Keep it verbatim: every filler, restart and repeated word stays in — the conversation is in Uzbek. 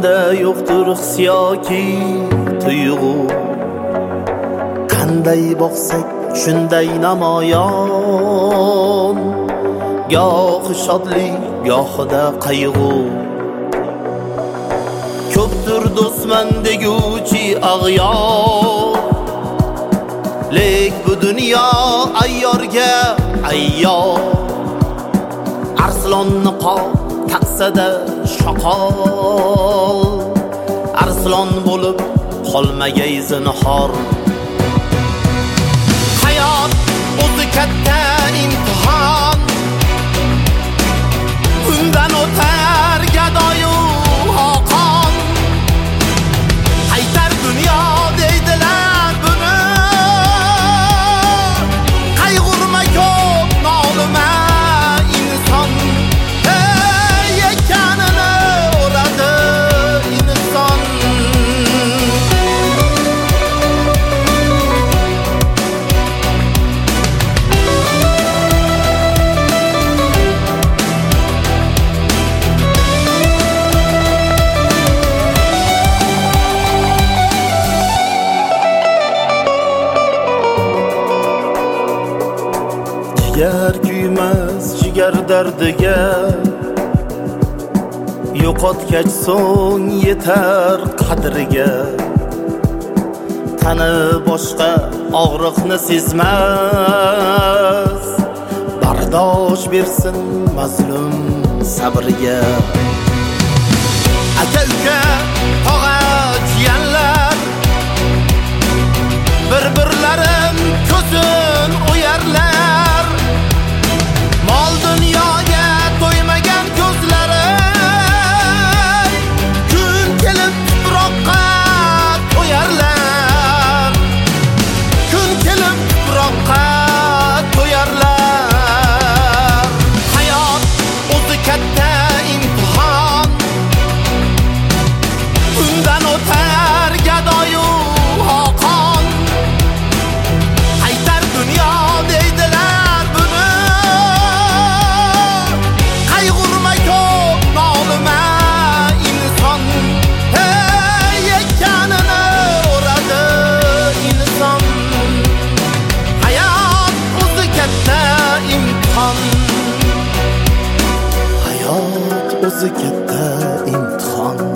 menda yo'qdir hissiyotki tuyg'u, qanday boqsak shunday namoyon, gohi shodlik gohida qayg'u. Ko'pdir do'stman deguvchi ag'yor, lek bu dunyo ayyorga ayyor. Arslonni qop taqsada shoqol, arslon bo'lib qolmagay zinhor. Hayot o'zi katta imtihon, undan o'tar gadoyu xoqon. Qaytar dunyo deydilar buni, qayg'urma ko'p nolima inson. Hey, ekanini o'radi inson. Jigar kuymas jigar dardiga, yo'qotgach so'ng yetar qadriga. Tani boshqa og'riqni sezmas, bardosh bersin mazlum sabriga. Aka uka tog'a jiyanlar, bir-birlarin ko'zin o'yarlar. Mol dunyoga to'ymagan ko'zlari, kun kelib tuproqqa to'yarlar. Kun kelib tuproqqa to'yarlar. Hayot o'zi katta imtihon, undan o'tar gadoyu xoqon. Qaytar dunyo deydilar buni, qayg'urma ko'p nolima inson. Hey, ekanini o'radi inson. Hayot o'zi katta imtihon, hayot o'zi katta imtihon.